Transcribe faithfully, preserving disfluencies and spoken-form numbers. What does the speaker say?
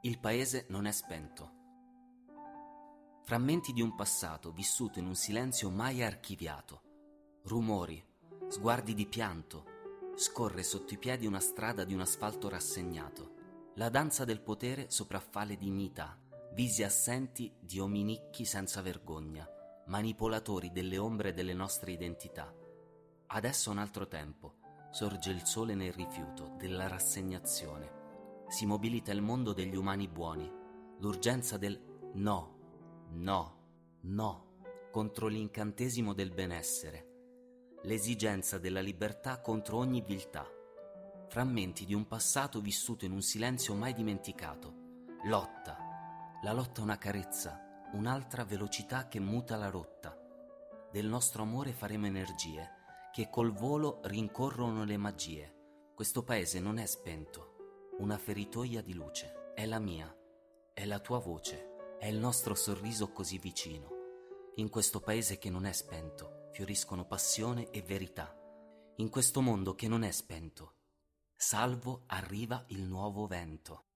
Il paese non è spento. Frammenti di un passato vissuto in un silenzio mai archiviato. Rumori, sguardi di pianto. Scorre sotto i piedi una strada di un asfalto rassegnato. La danza del potere sopraffa le dignità, visi assenti di ominicchi senza vergogna, manipolatori delle ombre delle nostre identità. Adesso un altro tempo, sorge il sole nel rifiuto della rassegnazione. Si mobilita il mondo degli umani buoni, l'urgenza del no, no, no, contro l'incantesimo del benessere, l'esigenza della libertà contro ogni viltà, frammenti di un passato vissuto in un silenzio mai dimenticato, lotta, la lotta è una carezza, un'altra velocità che muta la rotta, del nostro amore faremo energie, che col volo rincorrono le magie, questo paese non è spento. Una feritoia di luce, è la mia, è la tua voce, è il nostro sorriso così vicino. In questo paese che non è spento, fioriscono passione e verità. In questo mondo che non è spento, salvo arriva il nuovo vento.